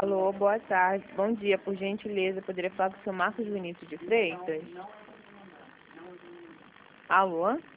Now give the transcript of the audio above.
Alô, boa tarde. Bom dia, por gentileza, poderia falar com o seu Marcos Vinícius de Freitas? Alô?